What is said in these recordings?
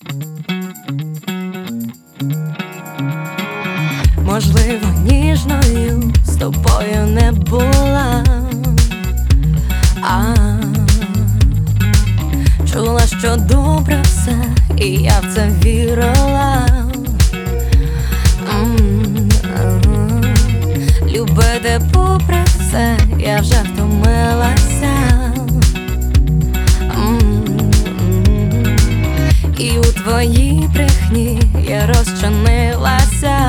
Можливо, ніжною з тобою не була, чула, що добре все, і я в це вірила. Любити попри все, я вже втомилася. І у твоїй брехні я розчинилася.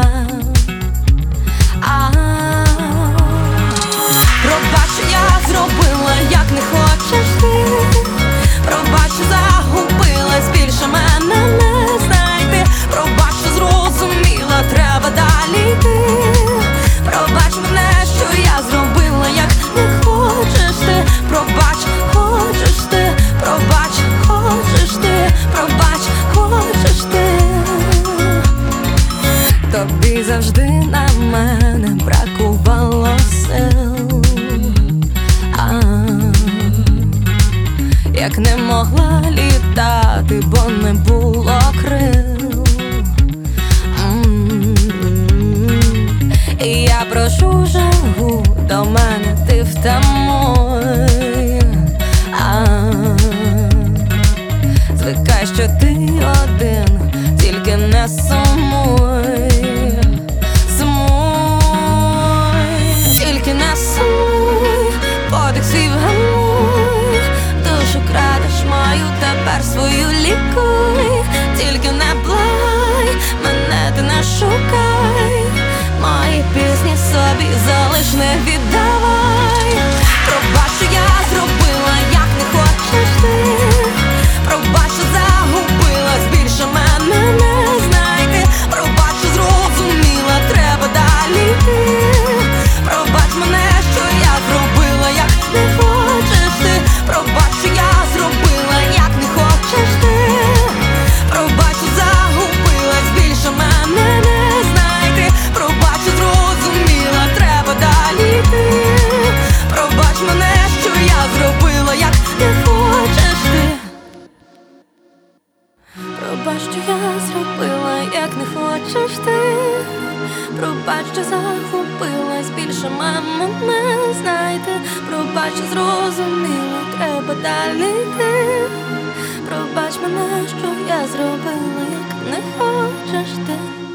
Пробач, я зробила, як не хочеш ти. Пробач, загубилась, більше мене не знайти. Пробач, що зрозуміла, треба далі йти. Пробач мене, що я зробила, як не хочеш ти. Пробач, хочеш ти. Пробач, хочеш ти. Пробач, хочеш ти. Тобі завжди на мене бракувало сил, як не могла літати, бо не було крил. І я прошу жагу, до мене ти втамуй. Звикай, що ти один, тільки не сумуй. Сумуй, тільки не сумуй, подих свій вгамуй. Душу крадеш мою, тепер свою лікуй. Тільки не благай, мене ти не шукай. Мої пісні собі залиш, не віддавай. Пробач, що я зробила, як не хочеш ти. Пробач, що загубилась, більше мене не знайти. Пробач, що зрозуміла, треба далі йти. Пробач мене, що я зробила, як не хочеш ти. Пробач, що я зробила, як не хочеш ти. Пробач, що загубилась, більше мене не знайти. Пробач, що зрозуміла, треба далі йти. Пробач мене, що я зробила, як не хочеш ти. Пробач, що я зробила, як не хочеш ти. Пробач, що загубилась, більше мене не знайти. Пробач, що зрозуміла, треба далі йти. Пробач мене, що я зробила, як не хочеш ти.